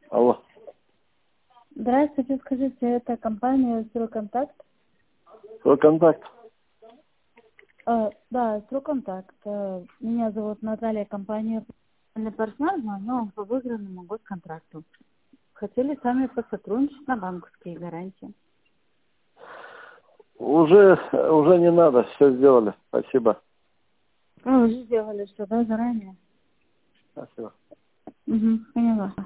Алло. Здравствуйте, скажите, это компания «Стройконтакт»? Стройконтакт. Да, «Стройконтакт». Меня зовут Наталья, компания «Партнер», звоню вам по выигранному госконтракту. Хотели с вами посотрудничать на банковские гарантии. Уже не надо, все сделали. Спасибо. Вы уже сделали что, да, заранее? Спасибо. Угу, поняла.